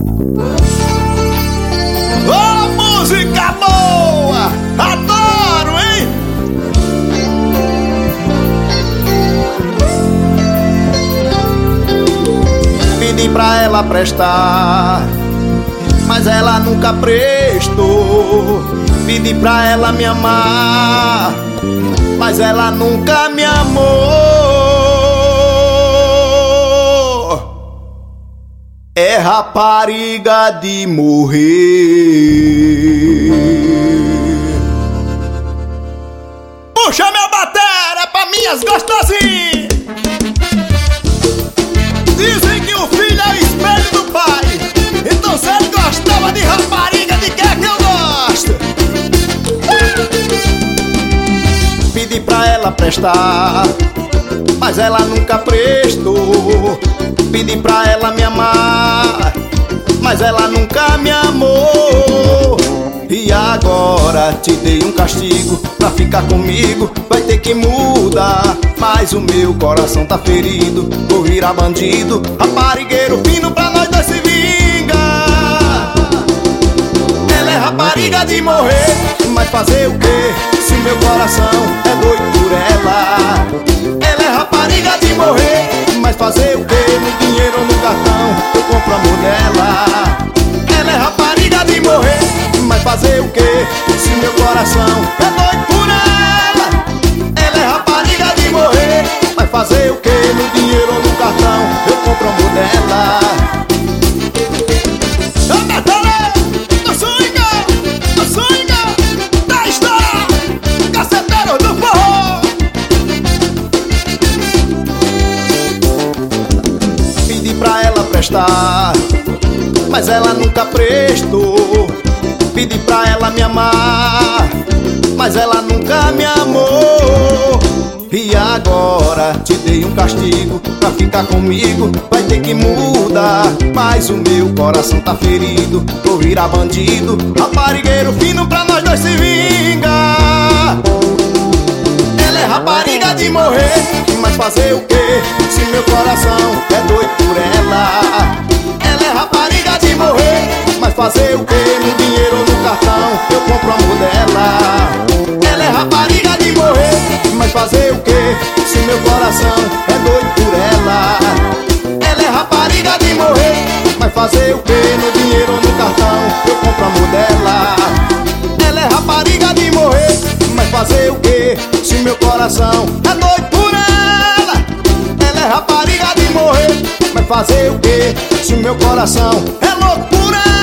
Ô, música boa! Adoro, hein? Pedi pra ela prestar, mas ela nunca prestou. Pedi pra ela me amar, mas ela nunca me amou. É rapariga de morrer. Puxa minha bateria pra minhas gostosinhas. Dizem que o filho é o espelho do pai. Então se ele gostava de rapariga, de que é que eu gosto? Pedi pra ela prestar, mas ela nunca prestou. Pedi pra ela me amar, mas ela nunca me amou. E agora te dei um castigo pra ficar comigo, vai ter que mudar. Mas o meu coração tá ferido, vou virar bandido, raparigueiro fino pra nós dois se vingar. Ela é rapariga de morrer, mas fazer o quê? Se meu coração é doido por ela. Ela é rapariga de morrer, mas fazer o quê? No dinheiro ou no cartão eu compro o amor dela. Ela é rapariga de morrer, mas fazer o quê? Se meu coração é doido por ela. Ela é rapariga de morrer, mas fazer o quê? No dinheiro ou no cartão eu compro o amor dela. Do swinga, da história, caceteiro do forró. Pedi pra ela prestar, mas ela nunca prestou. Pedi pra ela me amar, mas ela nunca me amou. E agora te dei um castigo pra ficar comigo, vai ter que mudar. Mas o meu coração tá ferido, vou virar bandido, raparigueiro fino pra nós dois se vingar. Ela é rapariga de morrer, mas fazer o quê? Se meu coração é doido por ela. Ela é rapariga de morrer, mas fazer o quê? No dinheiro ou no cartão eu compro o amor dela. Ela é rapariga de morrer, mas fazer o quê? Se meu coração é doido por ela. Ela é rapariga de morrer, mas fazer o quê? No dinheiro ou no cartão eu compro o amor dela. Ela é rapariga de morrer, mas fazer o quê? Se meu coração é doido por ela. Ela é rapariga de morrer, mas fazer o quê? Se meu coração é louco por ela.